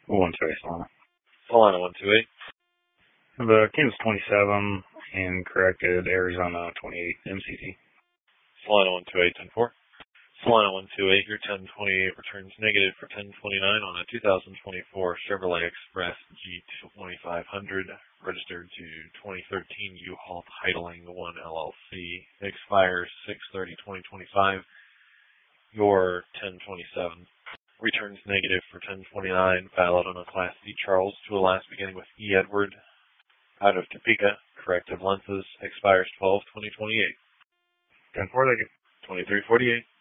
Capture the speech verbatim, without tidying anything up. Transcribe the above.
one two eight, Solana. Solana one two eight. The Kansas twenty-seven and corrected Arizona twenty-eight M C T. Solana one two eight, ten four. Solana one two eight, your ten twenty-eight returns negative for ten twenty-nine on a two thousand twenty-four Chevrolet Express G twenty-five hundred, registered to twenty thirteen U-Haul Titling one L L C, expires six thirty twenty twenty-five. Your ten twenty-seven returns negative for ten twenty-nine, valid on a Class D Charles to a last beginning with E. Edward, out of Topeka, corrective lenses, expires twelve twenty twenty-eight. ten four, thank you. twenty-three forty-eight.